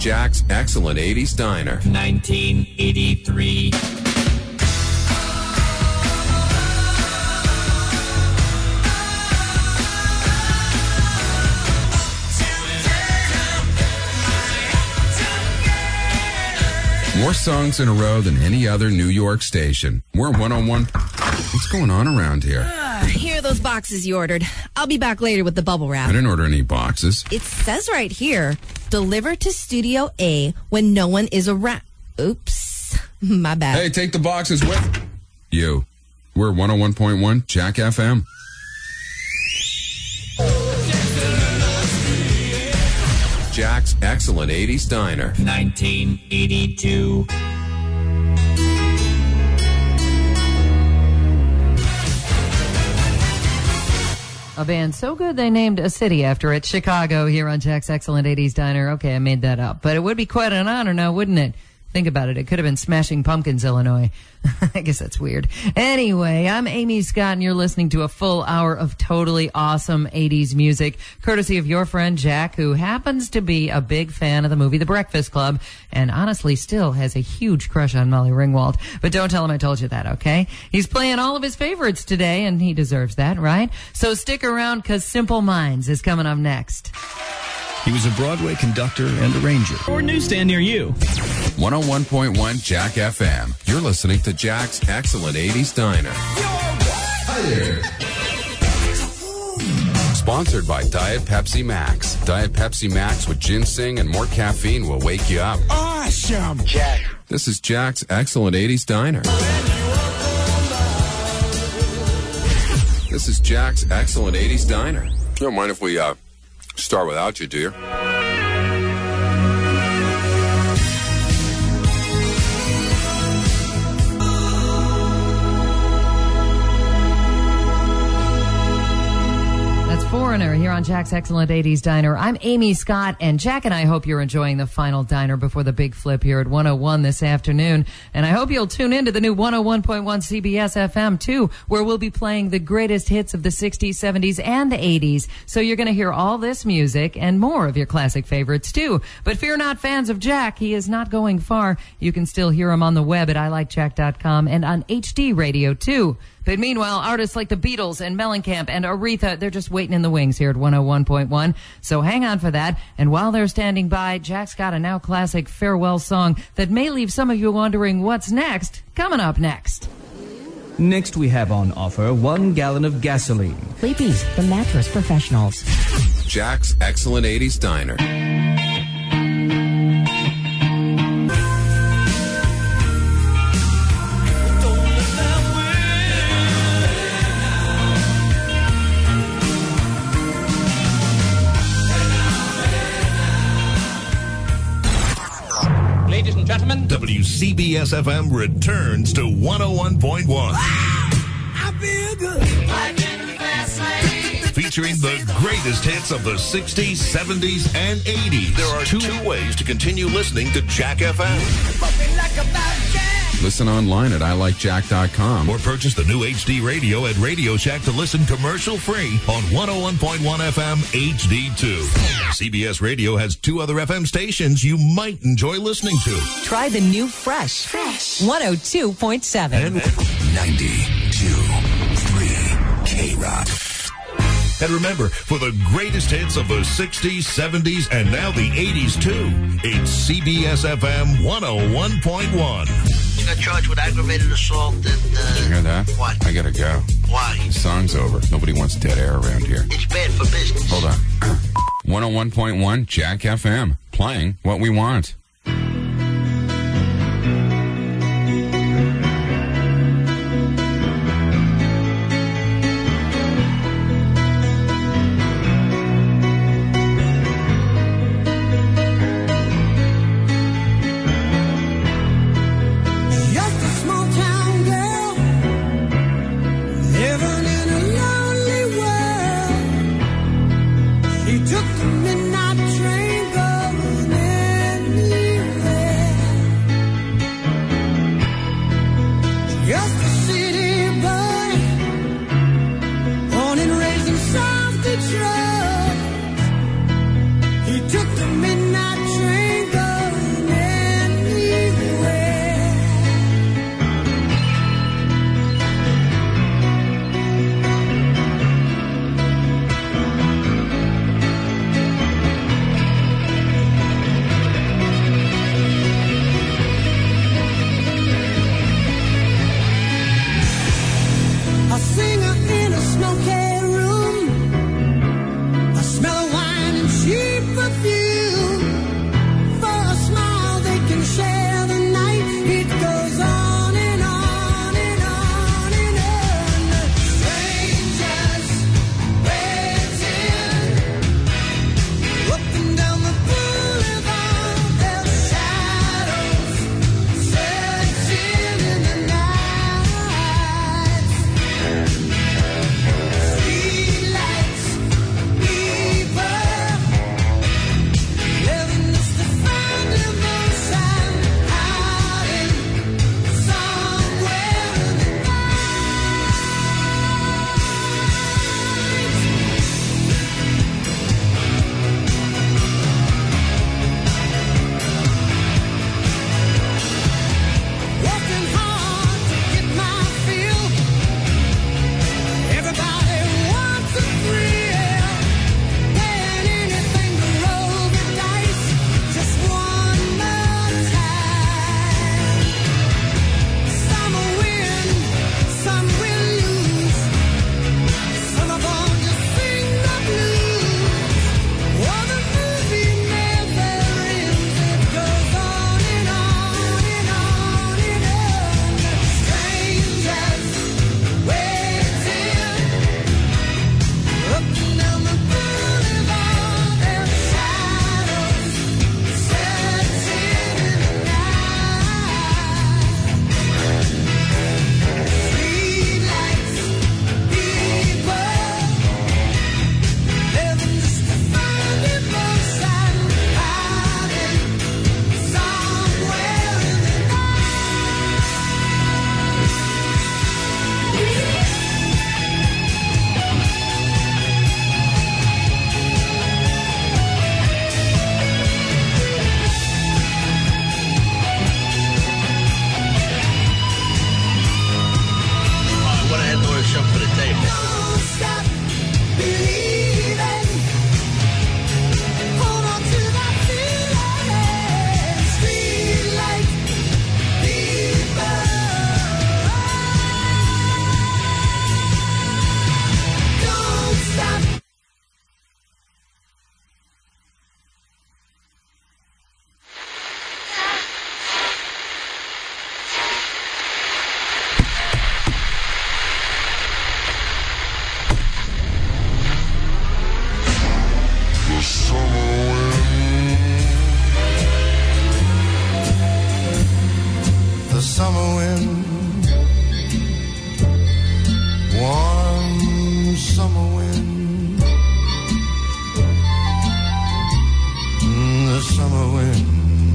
Jack's Excellent 80s Diner. 1983. More songs in a row than any other New York station. We're 101. What's going on around here? Here are those boxes you ordered. I'll be back later with the bubble wrap. I didn't order any boxes. It says right here, deliver to Studio A when no one is around. Oops. My bad. Hey, take the boxes with you. We're 101.1 Jack FM. Jack's Excellent 80s Diner. 1982. A band so good they named a city after it, Chicago, here on Jack's Excellent 80s Diner. Okay, I made that up. But it would be quite an honor now, wouldn't it? Think about it. It could have been Smashing Pumpkins, Illinois. I guess that's weird. Anyway, I'm Amy Scott, and you're listening to a full hour of totally awesome 80s music, courtesy of your friend Jack, who happens to be a big fan of the movie The Breakfast Club, and honestly still has a huge crush on Molly Ringwald. But don't tell him I told you that, okay? He's playing all of his favorites today, and he deserves that, right? So stick around, because Simple Minds is coming up next. He was a Broadway conductor and arranger. Or newsstand near you. 101.1 Jack FM. You're listening to Jack's Excellent 80s Diner. Hi there. Sponsored by Diet Pepsi Max. Diet Pepsi Max with ginseng and more caffeine will wake you up. Awesome, Jack. This is Jack's Excellent 80s Diner. This is Jack's Excellent 80s Diner. You don't mind if we start without you, do you? Foreigner here on Jack's Excellent 80s Diner. I'm Amy Scott, and Jack and I hope you're enjoying the final diner before the big flip here at 101 this afternoon. And I hope you'll tune in to the new 101.1 CBS FM, too, where we'll be playing the greatest hits of the 60s, 70s, and 80s. So you're going to hear all this music and more of your classic favorites, too. But fear not, fans of Jack. He is not going far. You can still hear him on the web at ilikejack.com and on HD radio, too. But meanwhile, artists like the Beatles and Mellencamp and Aretha, they're just waiting in the wings here at 101.1. So hang on for that. And while they're standing by, Jack's got a now classic farewell song that may leave some of you wondering what's next. Coming up next. Next we have on offer 1 gallon of gasoline. Sleepy's, the mattress professionals. Jack's Excellent 80s Diner. Ladies and gentlemen, WCBS FM returns to 101.1. I feel good. Featuring the greatest hits of the 60s, 70s, and 80s. There are two ways to continue listening to Jack FM. Listen online at ilikejack.com. Or purchase the new HD radio at Radio Shack to listen commercial-free on 101.1 FM HD2. CBS Radio has 2 other FM stations you might enjoy listening to. Try the new Fresh 102.7 and 92.3 K-Rock. And remember, for the greatest hits of the 60s, 70s, and now the 80s, too, it's CBS FM 101.1. You got charged with aggravated assault and... Did you hear that? What? I gotta go. Why? The song's over. Nobody wants dead air around here. It's bad for business. Hold on. 101.1 Jack FM. Playing what we want. Took the midnight train going anywhere. summer wind.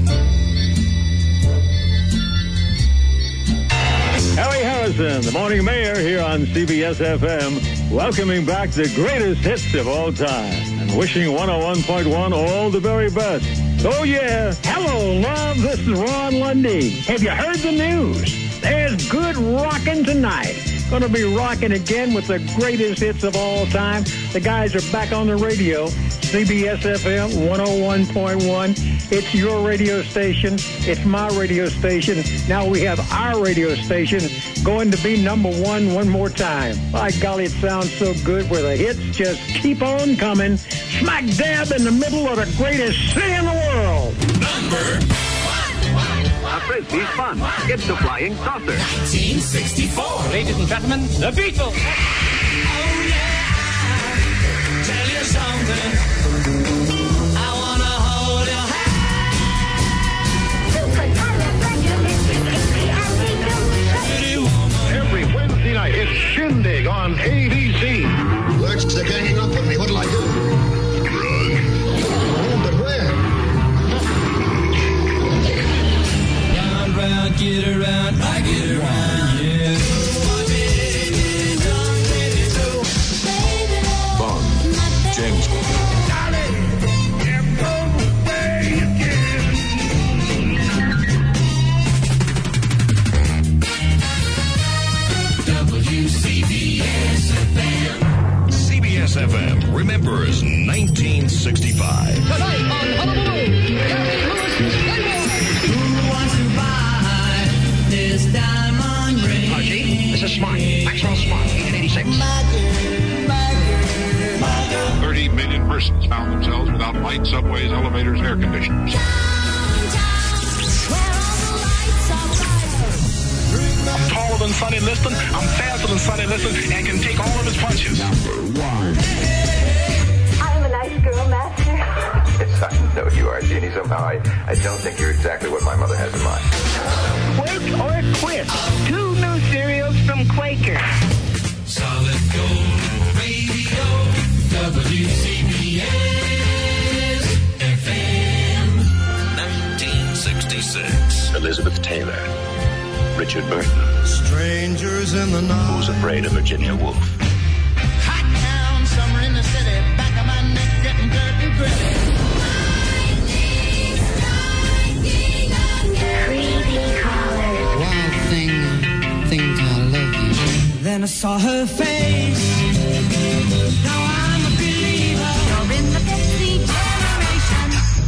Harry Harrison, the morning mayor here on CBS FM, welcoming back the greatest hits of all time and wishing 101.1 all the very best. Oh, yeah. Hello, love. This is Ron Lundy. Have you heard the news? There's good rockin' tonight. Going to be rocking again with the greatest hits of all time. The guys are back on the radio. CBS FM 101.1. It's your radio station. It's my radio station. Now we have our radio station going to be #1 one more time. By golly, it sounds so good where the hits just keep on coming. Smack dab in the middle of the greatest city in the world. #1. A Frisbee's fun. It's the flying saucer. 1964. Ladies and gentlemen, the Beatles. Oh, yeah. Tell you something. I want to hold your hand. Every Wednesday night, it's Shindig on ABC. Lurks, they're ganging up on me. What'll I do? Run. Oh, but where? Round, get around, I get around, yeah. Bond, James Bond. WCBS FM. CBS FM remembers 1965. Tonight on Honolulu, Gary Lewis Who wants to buy this diamond ring? Archie, this is Smart. Maxwell Smart, 1886. 30 million persons found themselves without light, subways, elevators, air conditioners. I'm taller than Sonny Liston, I'm faster than Sonny Liston, and can take all of his punches. #1. I'm a nice girl, Master. Yes, I know you are, Jeannie. Somehow I don't think you're exactly what my mother has in mind. Quake or Quit? 2 new cereals from Quaker. Solid Gold Radio, WCBS FM. 1966. Elizabeth Taylor. Richard Burton. Strangers in the night. Who's Afraid of Virginia Woolf? Hot town, summer in the city. Back of my neck getting dirt and gritty. Creepy callers. Wild thing, think I love you. Then I saw her face. Now I'm a believer. You're in the Betsy generation.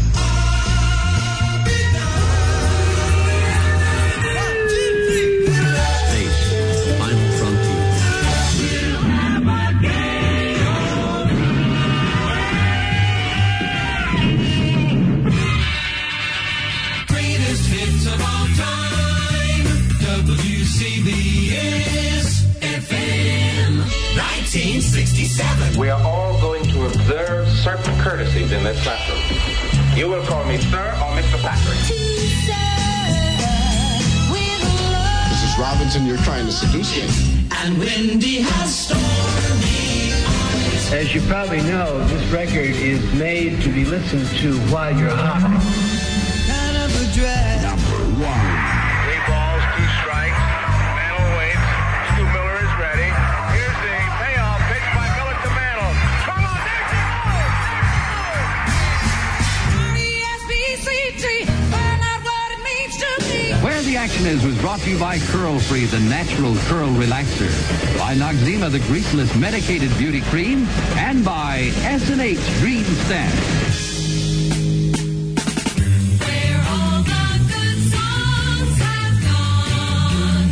Space, final frontier. Greatest hits of all time, WCBS FM 1967. We are all going to observe certain courtesies in this classroom. You will call me Sir or Mr. Patrick. Mrs. Robinson, you're trying to seduce me. And Wendy has stormy eyes. As you probably know, this record is made to be listened to while you're high. Kind of a drag. #1. 3 balls, 2 strikes. Mantle waits. Stu Miller is ready. Here's the payoff pitch by Miller to Mantle. Come on, there she R-E-S-P-C-T, find out what it means to me. Where the Action Is was brought to you by Curl Free, the natural curl relaxer, by Noxzema, the greaseless medicated beauty cream, and by S&H Dream Stamp. Where all the good songs have gone,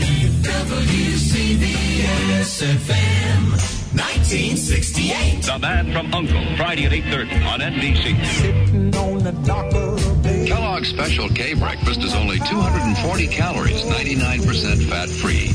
WCBS FM 1968. The Man from U.N.C.L.E. Friday at 8:30 on NBC. Kellogg's Special K breakfast is only 240 calories, 99% fat-free.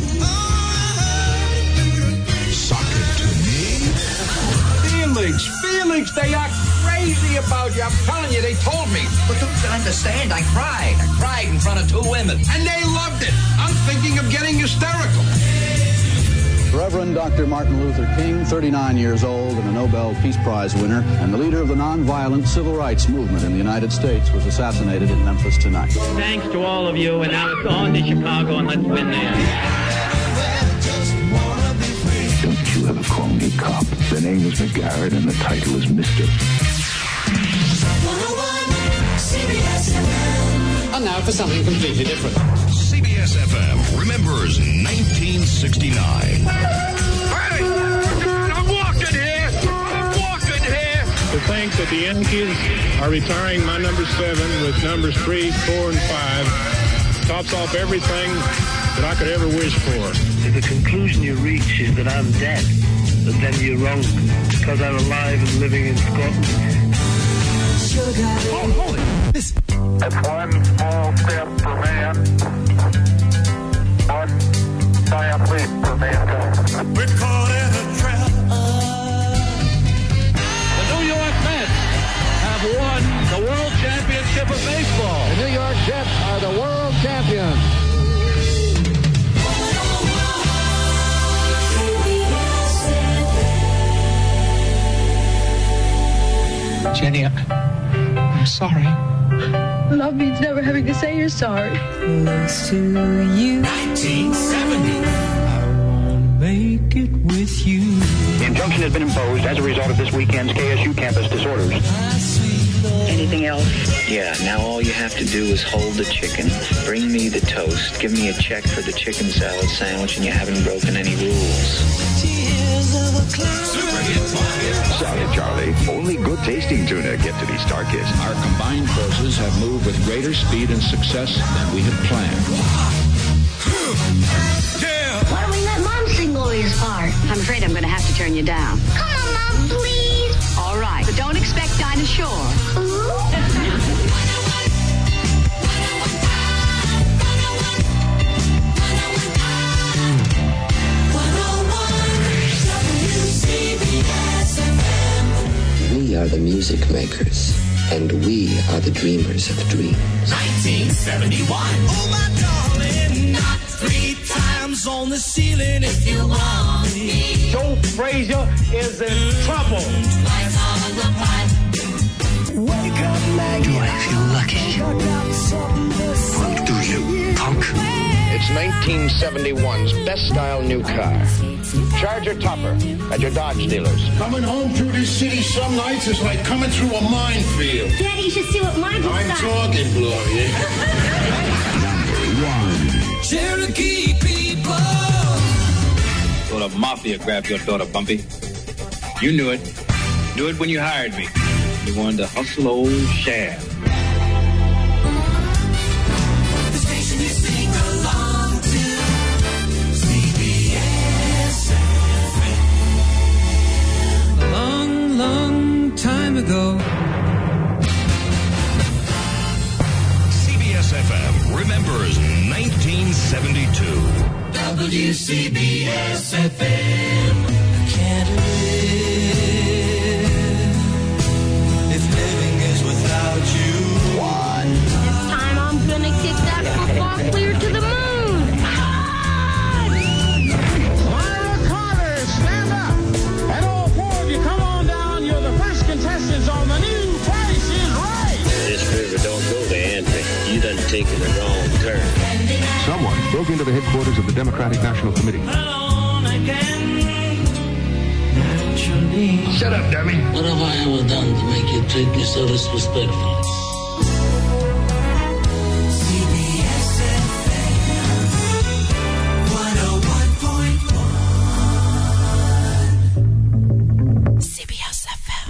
Suck it to me. Felix, they are crazy about you. I'm telling you, they told me. But you can understand, I cried. I cried in front of 2 women. And they loved it. I'm thinking of getting hysterical. Reverend Dr. Martin Luther King, 39 years old and a Nobel Peace Prize winner, and the leader of the nonviolent civil rights movement in the United States, was assassinated in Memphis tonight. Thanks to all of you, and now it's on to Chicago, and let's win there. Don't you ever call me cop. The name is McGarrett and the title is Mr. 101 CBS FM. And now for something completely different. CBS FM remembers 1969. Hey! I'm walking here! To think that the Yankees are retiring my number 7 with numbers 3, 4, and 5 tops off everything that I could ever wish for. If the conclusion you reach is that I'm dead, then you're wrong, because I'm alive and living in Scotland. Oh, holy! That's one small step for man, one giant leap for mankind. We're caught in a trap. The New York Mets have won the World Championship of Baseball. The New York Jets are the world champions. Jenny, I'm sorry. Love means never having to say you're sorry. Close to you. 1970. I won't make it with you. The injunction has been imposed as a result of this weekend's KSU campus disorders. Anything else? Yeah, now all you have to do is hold the chicken, bring me the toast, give me a check for the chicken salad sandwich, and you haven't broken any rules. Sorry, Charlie. Only good tasting tuna get to be Star-Kissed. Our combined forces have moved with greater speed and success than we had planned. Why don't we let Mom sing Gloria's part? I'm afraid I'm going to have to turn you down. Come on, Mom, please. All right, but don't expect Dinah Shore. We are the music makers, and we are the dreamers of dreams. 1971. Oh, my darling, not 3 times on the ceiling if you want me. Joe Frazier is in trouble. Lights on the pipe. Wake up, Maggie. Do I feel lucky? What do you, punk? It's 1971's best-style new car. Charger Topper at your Dodge dealers. Coming home through this city some nights is like coming through a minefield. Daddy, you should see what mine looks like. I'm talking, Gloria. Number 1. Cherokee people. So the mafia grabbed your daughter, Bumpy. You knew it. Knew it when you hired me. You wanted to hustle old Shad. The station you sing along to. CBS FM. A long, long time ago. CBS FM remembers 1972. WCBS FM. Can't live if living is without you. This time I'm gonna kick that football clear to the moon. Myra Carter, stand up. And all 4 of you, come on down. You're the first contestants on the new Price is Right. This river don't go to Antry. You done taken the wrong turn. Someone broke into the headquarters of the Democratic National Committee. Shut up, dummy. What have I ever done to make you treat me so disrespectful? CBS FM 101.1. CBS FM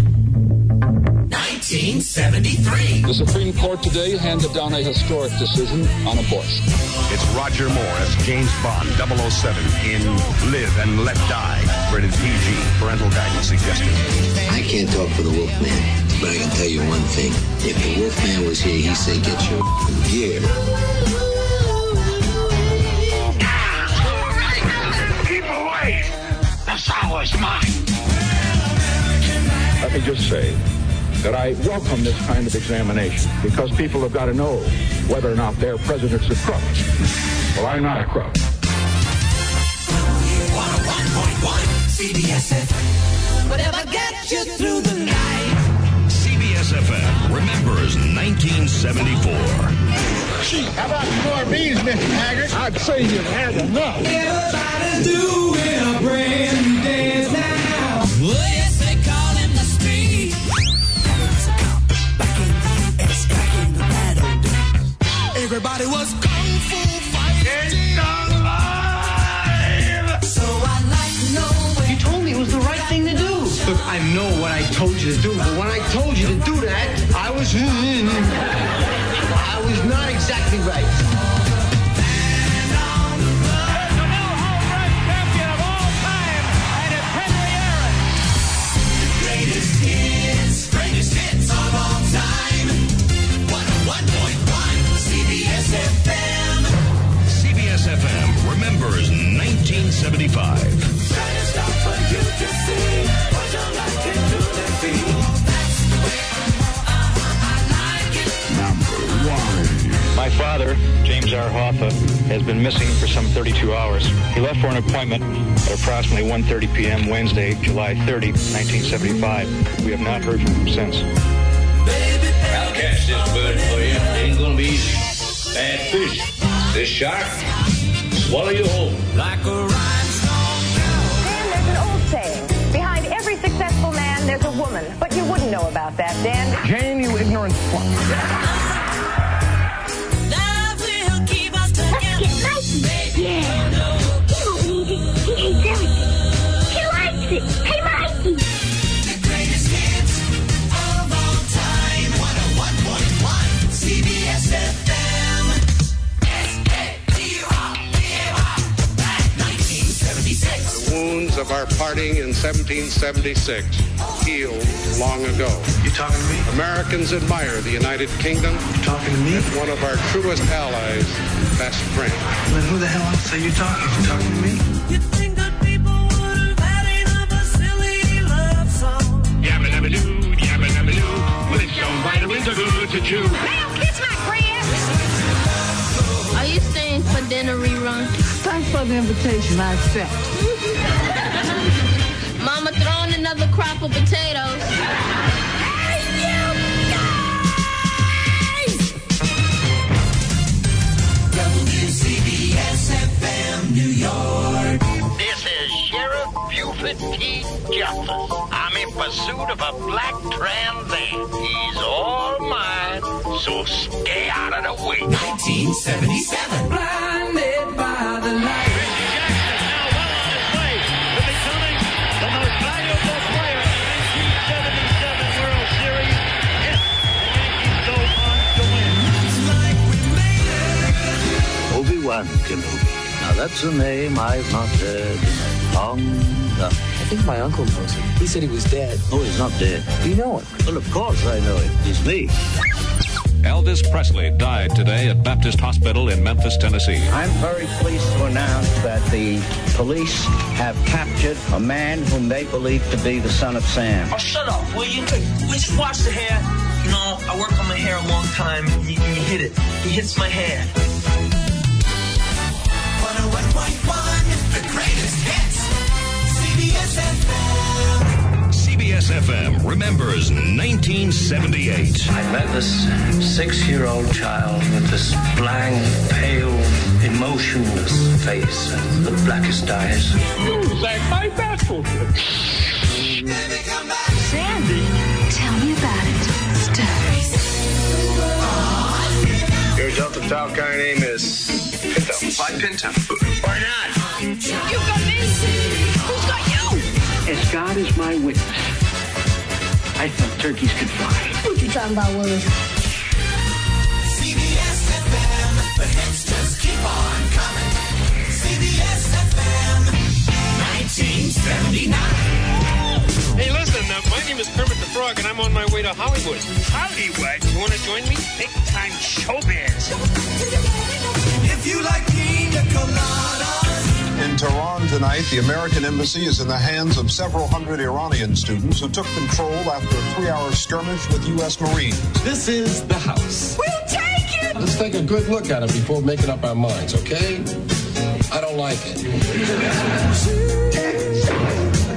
1973. The Supreme Court today handed down a historic decision on abortion. It's Roger Moore as James Bond, 007 in Live and Let Die. Rated PG. Parental guidance suggested. I can't talk for the Wolfman, but I can tell you one thing. If the Wolfman was here, he'd say, get your gear. Keep away! The sour is mine! Let me just say that I welcome this kind of examination because people have got to know whether or not their president's a crook. Well, I'm not a crook. 101.1 CBS FM. Whatever gets you through the night. CBS FM remembers 1974. How about more bees, Mr. Haggard? I'd say you've had enough. Everybody's doing a brand new dance now. Oh, yes, they call him the Speed. There's a cop back in the U.S. back in the battle days. Everybody was kung fu fighting alive. So I'd like to know when you told me it was the right thing to do. Look, I know what I told you to do, but when I told you to do that, I was not exactly right. Greatest hits of all time. 101.1 CBS FM. CBS FM remembers 1975. Trying to stop for you to see what you like it to the beat. That's the way I like it. Number 1. My father, James R. Hoffa, has been missing for some 32 hours. He left for an appointment at approximately 1:30 p.m. Wednesday, July 30, 1975. We have not heard from him since. I'll catch this bird for you. It ain't gonna be easy. Bad fish. This shark, swallow you whole. Like a rhinestone. Dan, there's an old saying. Behind every successful man, there's a woman. But you wouldn't know about that, Dan. Jane, you ignorant fuck. Love will keep us together. Let's get Mikey. Yeah. He won't need it. He hates everything. He likes it. Hey, Mikey. The greatest hits of all time. 101.1 CBS FM. S-A-D-R-B-A-Y. 1976. The wounds of our parting in 1776 healed long ago. You talking to me? Americans admire the United Kingdom. You talking to me? As one of our truest allies, best friend. Then who the hell else are you talking? You talking to me? You think that people would have had enough of a silly love song? Yabba dabba doo, yabba dabba doo. Well, it's your vitamins are good to chew. Now kiss my Chris. Are you staying for dinner rerun? Thanks for the invitation. I accept. Mama throwing another crop of potatoes. Hey, you guys! WCBS FM, New York. This is Sheriff Buford T. Justice. I'm in pursuit of a black Trans Am. He's all mine, so stay out of the way. 1977. Blinded by the light. Obi-Wan Kenobi. Now that's a name I've not heard in a long time. I think my uncle knows him. He said he was dead. Oh, he's not dead. Do you know him? Well, of course I know him. He's me. Elvis Presley died today at Baptist Hospital in Memphis, Tennessee. I'm very pleased to announce that the police have captured a man whom they believe to be the son of Sam. Oh, shut up, will you? We just wash the hair. You know, I work on my hair a long time. You hit it. He hits my hair. 101.1, the greatest hits. CBS FM. CBS FM remembers 1978. I met this 6-year-old child with this blank, pale, emotionless face and the blackest eyes. You sang my bashful. Sandy. Tell me about it. Stories. Your Delta Tau kind name is Pinto. Why Pinto? Why not? You got me. Who's got you? As God is my witness, I thought turkeys could fly. What you talking about, Willie? CBS FM. The hits just keep on coming. CBS FM. 1979. Hey, listen, my name is Kermit the Frog, and I'm on my way to Hollywood. Hollywood? You want to join me? Big time showbiz. If you like pina coladas. In Tehran tonight, the American embassy is in the hands of several hundred Iranian students who took control after a 3-hour skirmish with U.S. Marines. This is the house. We'll take it. Let's take a good look at it before making up our minds, okay? I don't like it.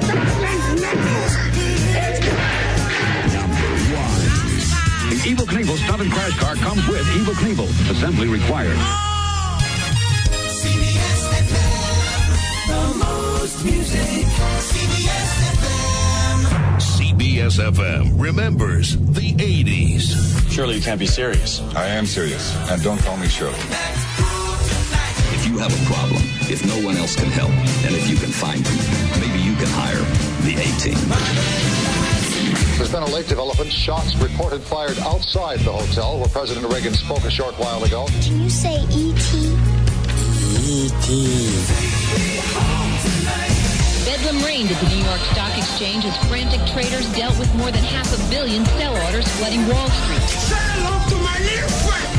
Evel Knievel Stunt and Crash Car comes with Evel Knievel. Assembly required. CBS FM, the most music. CBS FM. CBS FM remembers the 80s. Surely you can't be serious. I am serious, and don't call me Shirley. If you have a problem, if no one else can help, and if you can find them, maybe you can hire the A-Team. There's been a late development. Shots reported fired outside the hotel where President Reagan spoke a short while ago. Can you say E.T.? E.T. Bedlam reigned at the New York Stock Exchange as frantic traders dealt with more than 500 million sell orders flooding Wall Street. Say hello to my little friend!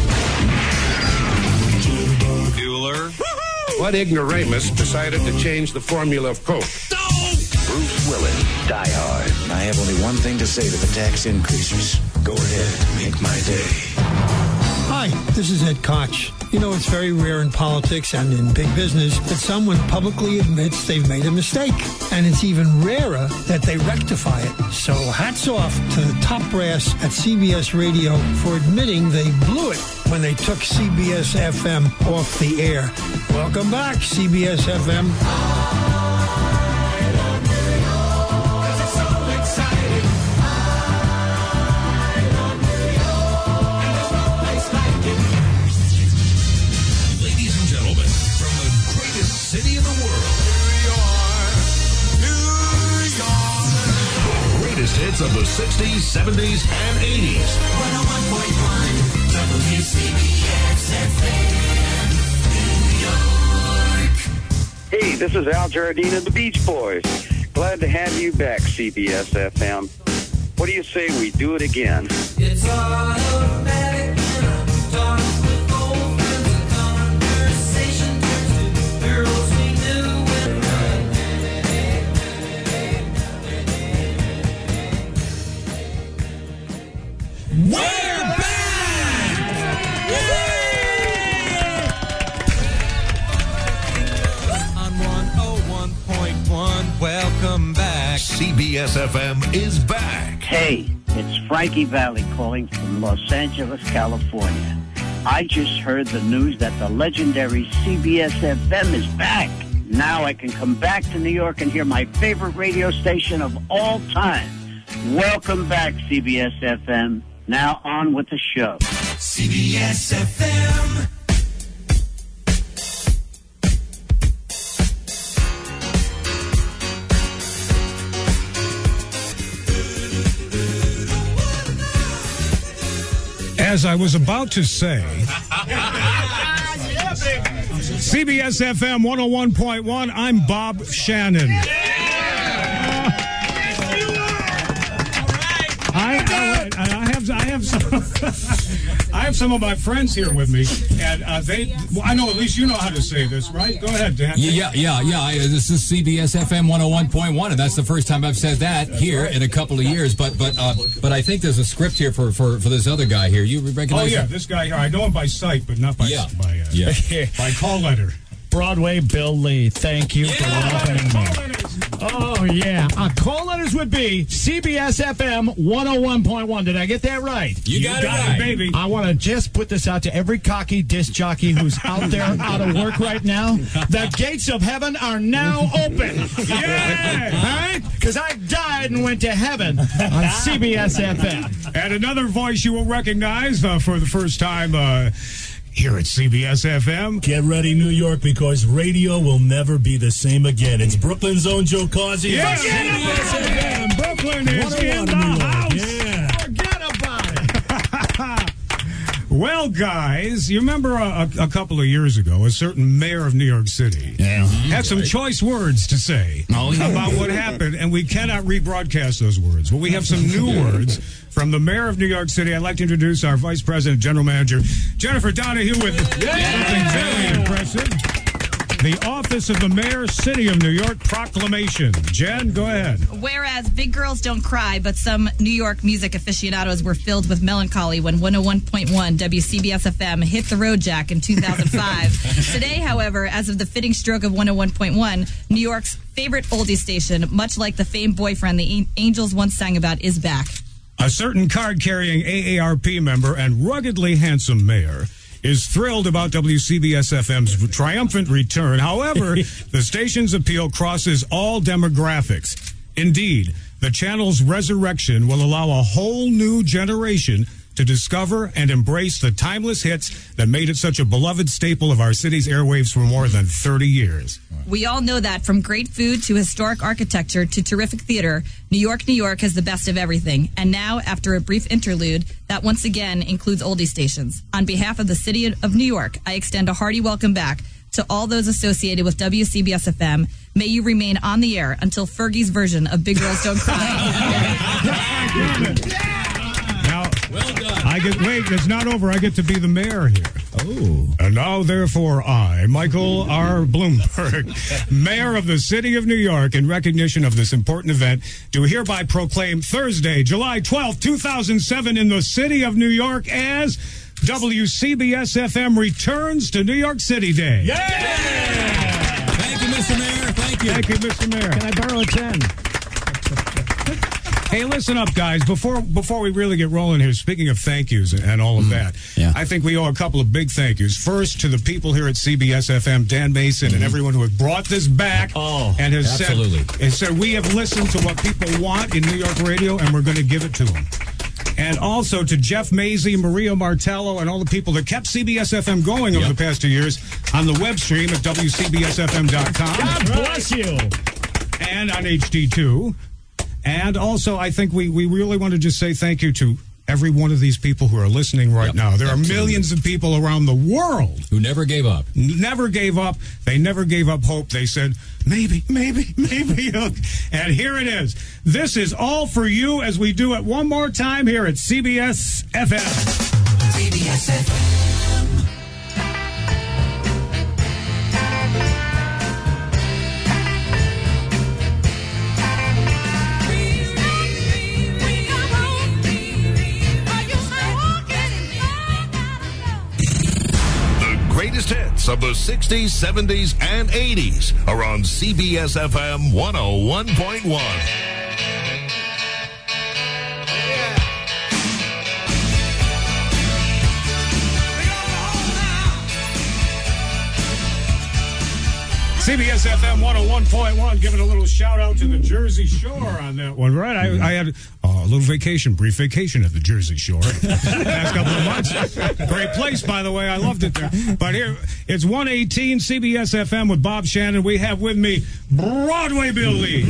Bueller. What ignoramus decided to change the formula of Coke? Bruce Willis, Die Hard. I have only one thing to say to the tax increasers. Go ahead, make my day. Hi, this is Ed Koch. You know, it's very rare in politics and in big business that someone publicly admits they've made a mistake. And it's even rarer that they rectify it. So hats off to the top brass at CBS Radio for admitting they blew it when they took CBS FM off the air. Welcome back, CBS FM. City in the world. New York. Greatest hits of the 60s, 70s, and 80s. 101.1 WCBS FM, New York. Hey, this is Al Jardine of the Beach Boys. Glad to have you back, CBS FM. What do you say we do it again? It's automatic and I'm dark with old friends and conversation turns to girls we knew when we're back! On 101.1, welcome back. CBS FM is back. Hey, it's Frankie Valli calling from Los Angeles, California. I just heard the news that the legendary CBS FM is back. Now I can come back to New York and hear my favorite radio station of all time. Welcome back, CBS FM. Now on with the show. CBS FM. As I was about to say, CBS FM 101.1, I'm Bob Shannon. I have some of my friends here with me, and I know at least you know how to say this, right? Go ahead, Dan. Yeah. This is CBS FM 101.1, and that's the first time I've said that here in a couple of years. But I think there's a script here for this other guy here. You recognize? Oh yeah, him? This guy here. I know him by sight, but not by by call letter. Broadway Bill Lee, thank you for welcoming me. Oh, yeah. Call letters would be CBS FM 101.1. Did I get that right? You got it right, baby. I want to just put this out to every cocky disc jockey who's out there out of work right now. The gates of heaven are now open. Yeah! All right? Because I died and went to heaven on CBS FM. And another voice you will recognize for the first time here at CBS FM. Get ready, New York, because radio will never be the same again. It's Brooklyn's own Joe Causey. Yeah, CBS FM. Brooklyn is in the house. Yeah. Forget about it. Well, guys, you remember a couple of years ago, a certain mayor of New York City had some choice words to say about what happened, and we cannot rebroadcast those words. But we have some new words from the mayor of New York City. I'd like to introduce our vice president, general manager, Jennifer Donahue, with something very impressive. The Office of the Mayor, City of New York proclamation. Jen, go ahead. Whereas big girls don't cry, but some New York music aficionados were filled with melancholy when 101.1 WCBS FM hit the road jack in 2005. Today, however, as of the fitting stroke of 101.1, New York's favorite oldie station, much like the famed boyfriend the Angels once sang about, is back. A certain card-carrying AARP member and ruggedly handsome mayor is thrilled about WCBS-FM's triumphant return. However, the station's appeal crosses all demographics. Indeed, the channel's resurrection will allow a whole new generation to discover and embrace the timeless hits that made it such a beloved staple of our city's airwaves for more than 30 years. We all know that from great food to historic architecture to terrific theater, New York has the best of everything. And now, after a brief interlude, that once again includes oldie stations. On behalf of the city of New York, I extend a hearty welcome back to all those associated with WCBS-FM. May you remain on the air until Fergie's version of Big Girls Don't Cry. Well done. Wait, it's not over. I get to be the mayor here. Oh. And now, therefore, I, Michael R. Bloomberg, mayor of the city of New York, in recognition of this important event, do hereby proclaim Thursday, July 12th, 2007, in the city of New York as WCBS-FM returns to New York City Day. Yeah! Thank you, Mr. Mayor. Thank you. Thank you, Mr. Mayor. Can I borrow a 10? Hey, listen up, guys. Before we really get rolling here, speaking of thank yous and all of that, I think we owe a couple of big thank yous. First, to the people here at CBS-FM, Dan Mason and everyone who has brought this back and has said, we have listened to what people want in New York radio, and we're going to give it to them. And also to Jeff Mazie, Maria Martello, and all the people that kept CBS-FM going over the past 2 years on the web stream at WCBSFM.com. God bless you. And on HD2. And also, I think we really want to just say thank you to every one of these people who are listening right now. There are millions of people around the world who never gave up. Never gave up. They never gave up hope. They said, maybe. And here it is. This is all for you as we do it one more time here at CBS-FM. CBS-FM. Greatest hits of the 60s, 70s, and 80s are on CBS-FM 101.1. CBS-FM 101.1, giving a little shout-out to the Jersey Shore on that one, right? I had a little brief vacation at the Jersey Shore last couple of months. Great place, by the way. I loved it there. But here, it's 118 CBS-FM with Bob Shannon. We have with me Broadway Bill Lee.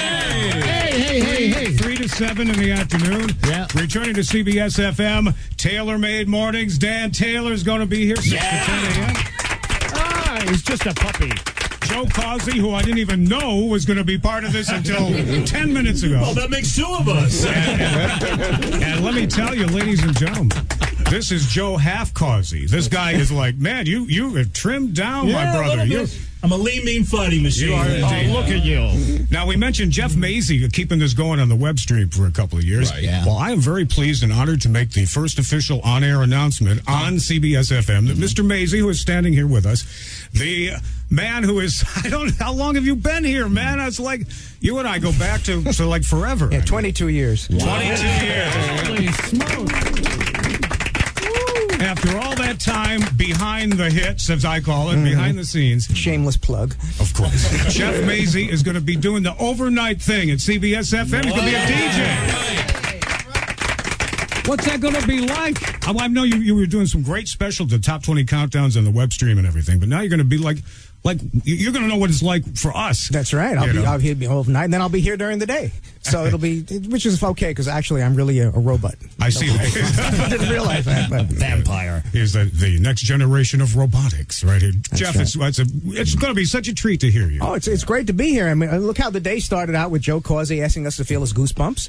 Hey. 3 to 7 in the afternoon. Yeah. Returning to CBS-FM, Tailor-Made Mornings. Dan Taylor's going to be here 6 to 10 a.m. He's just a puppy. Joe Causey, who I didn't even know was going to be part of this until 10 minutes ago. Well, that makes 2 of us. And let me tell you, ladies and gentlemen, this is Joe Half Causey. This guy is like, man, you have trimmed down, my brother. I'm a lean, mean fighting machine. You are indeed. Look at you. Now, we mentioned Jeff Mazie keeping this going on the web stream for a couple of years. Right, yeah. Well, I am very pleased and honored to make the first official on-air announcement on CBS-FM that Mr. Mazie, who is standing here with us, the man who is, I don't know, how long have you been here, man? It's like, you and I go back to like forever. Yeah, 22 years. Wow. 22 years. Holy smokes. After all that time behind the hits, as I call it, behind the scenes. Shameless plug. Of course. Jeff Mazie is going to be doing the overnight thing at CBS-FM. He's going to be a DJ. What's that going to be like? I know you were doing some great specials, the top 20 countdowns on the web stream and everything, but now you're going to be like you're going to know what it's like for us. That's right. I'll be here overnight, and then I'll be here during the day. So it'll be, which is okay, because actually I'm really a robot. I see that. I didn't realize that. But vampire. Here's the next generation of robotics right here. That's Jeff, right. It's going to be such a treat to hear you. Oh, it's great to be here. I mean, look how the day started out with Joe Causey asking us to feel his goosebumps.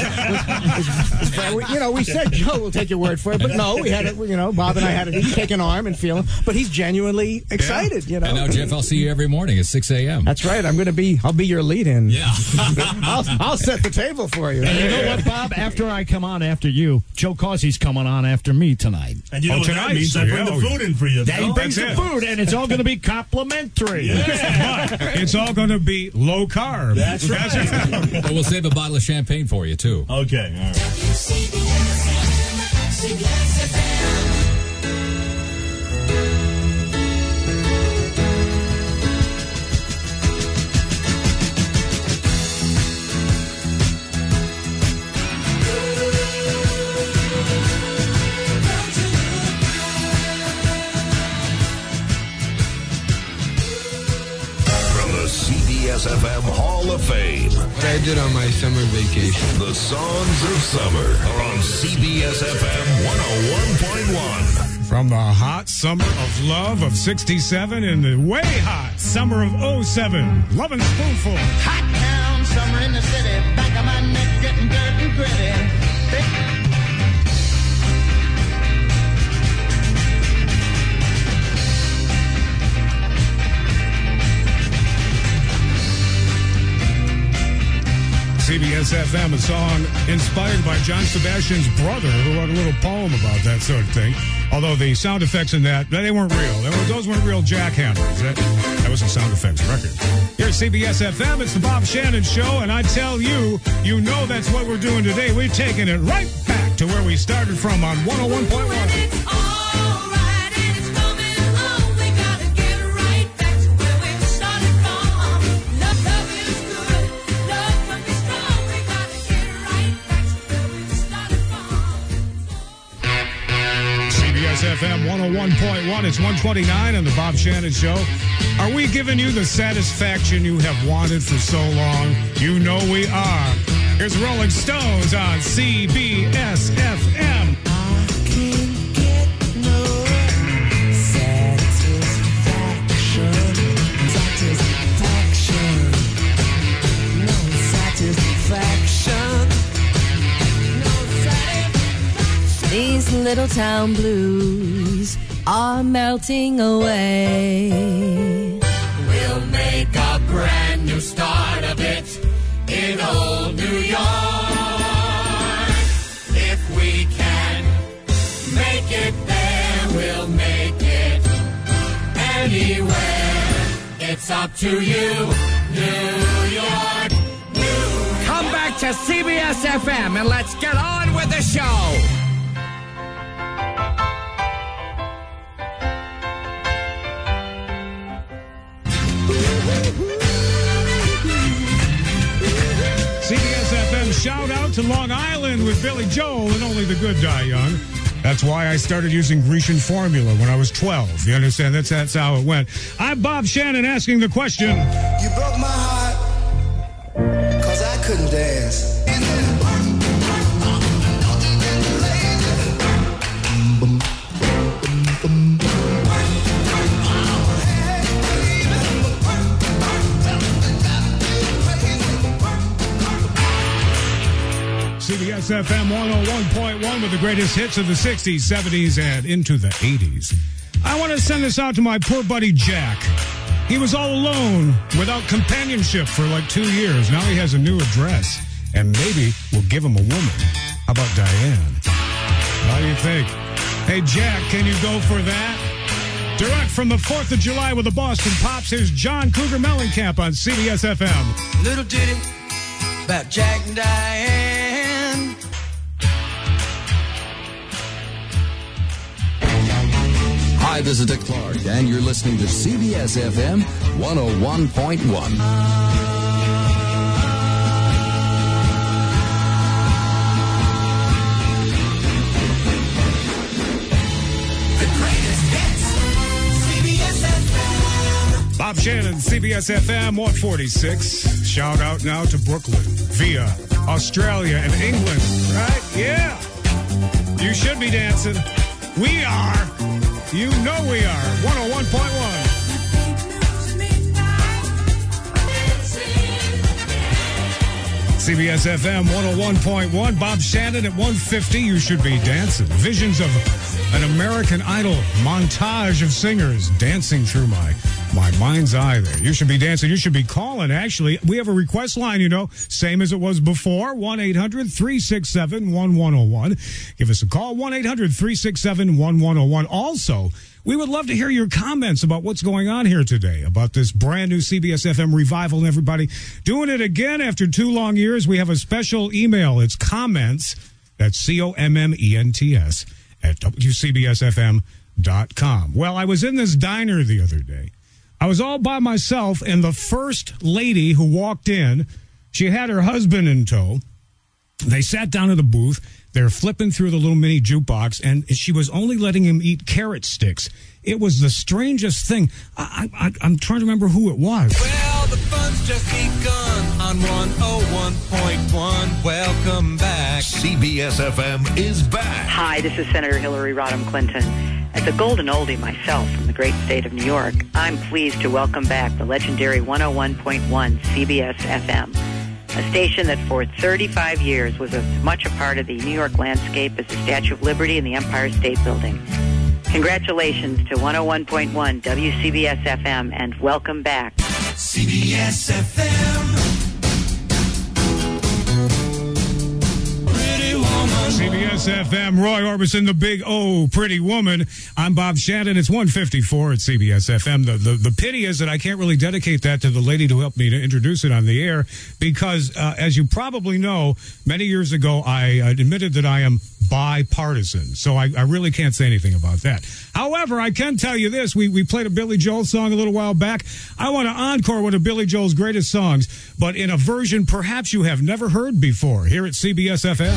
We said, Joe, we'll take your word for it, but no, we had it, Bob and I had to take an arm and feel him. But he's genuinely excited, And now Jeff, I'll see you every morning at 6 a.m. That's right. I'll be your lead-in. Yeah. I'll set the table for you. And you know what, Bob? After I come on after you, Joe Causey's coming on after me tonight. And you know what that means? I bring the food in for you. He brings the food, and it's all going to be complimentary. Yeah. But it's all going to be low carb. That's right. But we'll save a bottle of champagne for you, too. Okay, all right. CBS-FM Hall of Fame. I did on my summer vacation. The Songs of Summer on CBS-FM 101.1. From the hot summer of love of 67 and the way hot summer of 07. Lovin' Spoonful. Hot town, summer in the city. Back of my neck getting dirt and gritty. CBS-FM, a song inspired by John Sebastian's brother, who wrote a little poem about that sort of thing. Although the sound effects in that, they weren't real. Those weren't real jackhammers. That was a sound effects record. Here at CBS-FM, it's the Bob Shannon Show, and I tell you, you know that's what we're doing today. We're taking it right back to where we started from on 101.1. FM 101.1. It's 129 on the Bob Shannon Show. Are we giving you the satisfaction you have wanted for so long? You know we are. Here's Rolling Stones on CBS FM. These little town blues are melting away. We'll make a brand new start of it in old New York. If we can make it there, we'll make it anywhere. It's up to you, New York. Come back to CBS FM and let's get on with the show. CBS-FM shout out to Long Island with Billy Joel and Only the Good Die Young. That's why I started using Grecian formula when I was 12. You understand? That's how it went. I'm Bob Shannon asking the question. You broke my heart, 'cause I couldn't dance. CBS FM 101.1 with the greatest hits of the 60s, 70s, and into the 80s. I want to send this out to my poor buddy Jack. He was all alone, without companionship for like 2 years. Now he has a new address, and maybe we'll give him a woman. How about Diane? How do you think? Hey, Jack, can you go for that? Direct from the 4th of July with the Boston Pops, here's John Cougar Mellencamp on CBS FM. Little ditty about Jack and Diane. Hi, this is Dick Clark, and you're listening to CBS FM 101.1. Bob Shannon, CBS FM 146. Shout out now to Brooklyn via Australia and England, right? Yeah. You should be dancing. We are. You know we are. 101.1. CBS FM 101.1. Bob Shannon at 150. You should be dancing. Visions of an American Idol montage of singers dancing through my My mind's eye there. You should be dancing. You should be calling, actually. We have a request line, same as it was before, 1-800-367-1101. Give us a call, 1-800-367-1101. Also, we would love to hear your comments about what's going on here today, about this brand new CBS FM revival and everybody doing it again after 2 long years. We have a special email. It's comments, that's COMMENTS, at WCBSFM.com. Well, I was in this diner the other day. I was all by myself, and the first lady who walked in, she had her husband in tow. They sat down at the booth. They're flipping through the little mini jukebox, and she was only letting him eat carrot sticks. It was the strangest thing. I'm trying to remember who it was. Well, the fun's just begun on 101.1. Welcome back. CBS FM is back. Hi, this is Senator Hillary Rodham Clinton. As a golden oldie myself from the great state of New York, I'm pleased to welcome back the legendary 101.1 CBS FM, a station that for 35 years was as much a part of the New York landscape as the Statue of Liberty and the Empire State Building. Congratulations to 101.1 WCBS FM and welcome back. CBS FM. CBS FM, Roy Orbison, the big O, pretty woman. I'm Bob Shannon. It's 1:54 at CBS FM. The pity is that I can't really dedicate that to the lady who helped me to introduce it on the air because, as you probably know, many years ago I admitted that I am bipartisan. So I really can't say anything about that. However, I can tell you this. We played a Billy Joel song a little while back. I want to encore one of Billy Joel's greatest songs, but in a version perhaps you have never heard before here at CBS FM.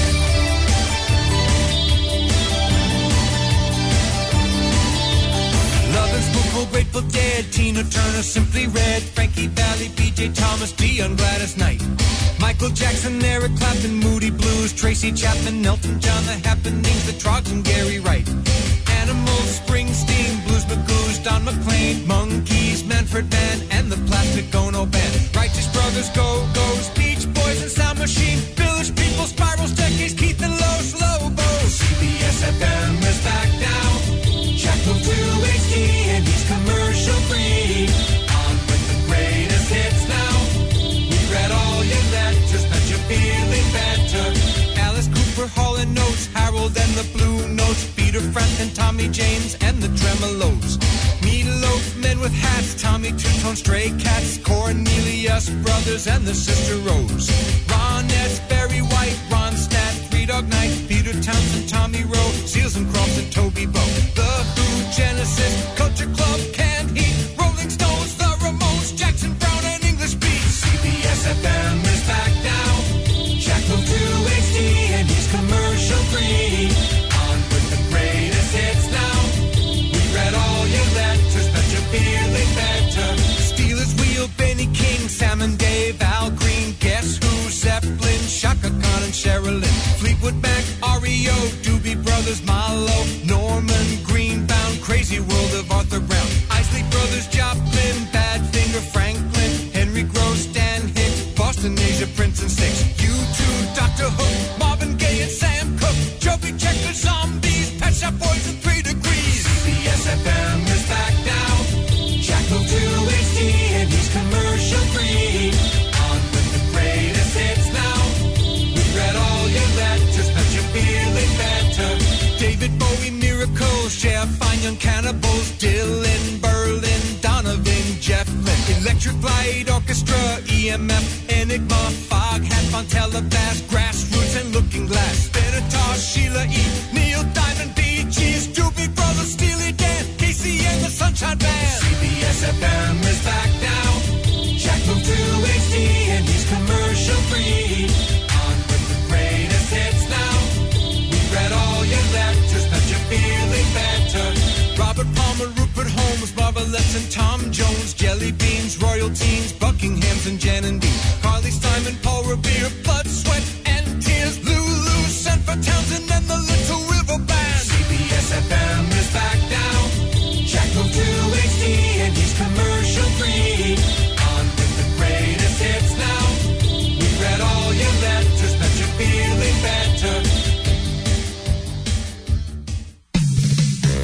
Grateful Dead, Tina Turner, Simply Red, Frankie Valli, B.J. Thomas, Dion Gladys Knight, Michael Jackson, Eric Clapton, Moody Blues, Tracy Chapman, Elton John, The Happenings, The Trogs, and Gary Wright, Animals, Springsteen, Blues McGoos, Don McLean, Monkees, Manfred Mann, and the Plastic Ono Band, Righteous Brothers, Go-Go's, Beach Boys, and Sound Machine, Village People, Spirals, Decades, Keith and Los Lobos. CBS FM is back now. Jack will do HD and he's commercial free. On with the greatest hits now. We read all your letters, bet you're feeling better. Alice Cooper, Hall and Notes, Harold and the Blue Notes, Peter Frampton, Tommy James and the Tremolos. Meatloaf, Men with Hats, Tommy Two-Tone, Stray Cats, Cornelius Brothers and the Sister Rose. Ronettes, Barry White, Ron Stat, Three Dog Night, Peter Townsend, Tommy Rowe, Seals and Crofts and Toby Bow. The Who, Genesis, Culture Club, Canned Heat, Rolling Stones, The Ramones, Jackson Browne and English Beats. CBS FM is back now. Jack will do HD and he's commercial free. On with the greatest hits now. We read all your letters, bet you're feeling better. Steelers Wheel, Benny King, Sam and Dave, Al Green, Guess Who, Zeppelin, Chaka Khan and Sherilyn, Fleetwood Mac, REO, Doobie Brothers, Malo, Norman Greenbaum, Crazy World of Arthur Brown, Isley Brothers, Joplin, Badfinger, Franklin, Henry Gross, Stan Hicks, Boston Asia, Prince and Six, U2, Dr. Hook, Marvin Gaye and Sam Cooke, Joby Checkers, Zombies, Pet Shop Boys and 3 Degrees. CBS FM is back now. Jack will do HD and he's commercial free. On with the greatest hits now. We read all your letters, bet you're feeling better. David Bowie, Miracles, Cher, Fine Young Cannibals, Dylan, Berlin, Donovan, Jeff Lynne, Electric Light Orchestra, EMF, Enigma, Foghat, Fontella, Bass, Grassroots, and Looking Glass, Benatar, Sheila E., Neil Diamond, Bee Gees, Doobie Brothers, Steely Dan, Casey and the Sunshine Band. CBS FM is back now. Jack will do HD and he's commercial free. On with the greatest hits now. We read all your letters, bet you're feeling better. Robert Palmer, Rupert Holmes, Marvelettes and Tom Jones, Jelly Beans, Royal Teens, Buckinghams and Jan and Dean, Carly Simon, Paul Revere, Blood, Sweat and Tears, Lulu, Sanford Townsend and the Little River Band. CBS FM is back now. Jack will do HD and he's commercial free. On with the greatest hits now. We read all your letters, bet you're feeling better. Thanks to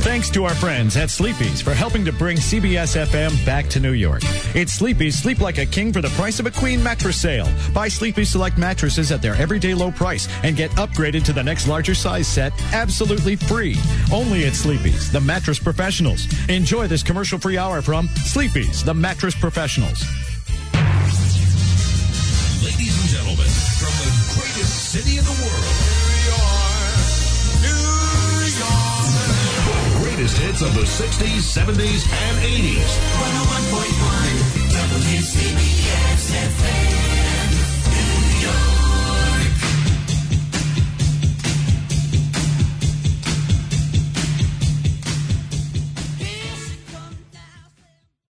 to our friends at Sleepy's for helping to bring CBS FM back to New York. It's Sleepy's Sleep Like a King for the price of a queen mattress sale. Buy Sleepy's select mattresses at their everyday low price and get upgraded to the next larger size set absolutely free. Only at Sleepy's, the mattress professionals. Enjoy this commercial-free hour from Sleepy's, the mattress professionals. Ladies and gentlemen, from the greatest city in the world, New York. Greatest hits of the 60s, 70s, and 80s. 101.1 WCBS.